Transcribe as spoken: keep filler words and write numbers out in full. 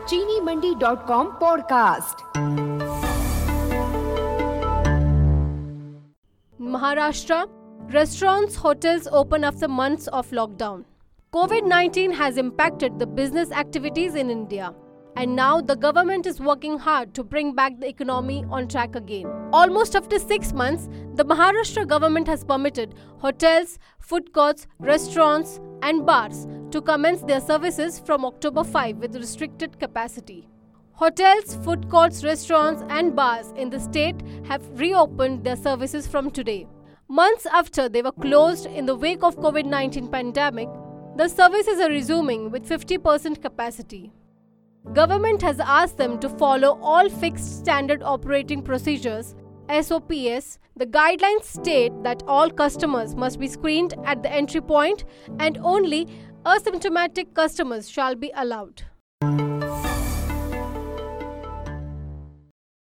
चीनी Mandi dot com podcast. Maharashtra, restaurants, hotels open after months of lockdown. covid nineteen has impacted the business activities in India. And now the government is working hard to bring back the economy on track again. Almost after six months, the Maharashtra government has permitted hotels, food courts, restaurants and bars to commence their services from October fifth with restricted capacity. Hotels, food courts, restaurants and bars in the state have reopened their services from today. Months after they were closed in the wake of covid nineteen pandemic, the services are resuming with fifty percent capacity. Government has asked them to follow all fixed standard operating procedures S O Ps. The guidelines state that all customers must be screened at the entry point and only asymptomatic customers shall be allowed.